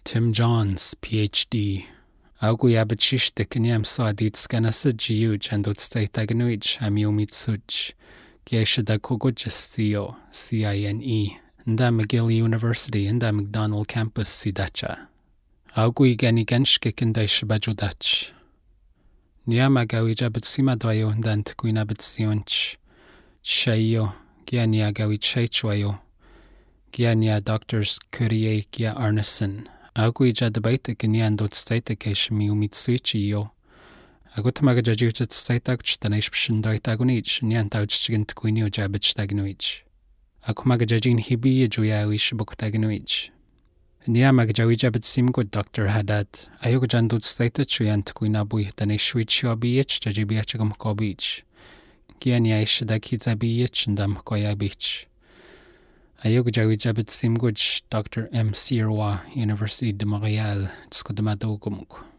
Tim Johns, PhD. Augui abachishtik inyam soadit scanasa giuj and utstate agnuij amiumit Gieshada Kogujasio, CINE, Nda McGill University, Nda McDonald Campus Sidacha. Augui gani ganshkik and Daishabajudach. Niamagawi jabit simadwayo ndant guinabit sionch. Shayo, Giania gawi chaichwayo. Giania Doctors Curie Gia Arneson. Augui jadabaita giniandot statekesh miumitsuichiyo. Agut magajajutat staitagch tanaish pshindoitagunich, niantauchigint quinio jabich tagnuich. Akumagajajin hibi juyawish buktagunuich. Nia magajawijabit simgud Dr. Haddad. Ayogajandut staitachuyant quinabui tanishuichobich jajibiachagum kobich. Giania ishadakizabich ndam koyabich. Ayogajawijabit simgud Dr. M. Sirwa, University de Montréal, Tskodamadogumuk.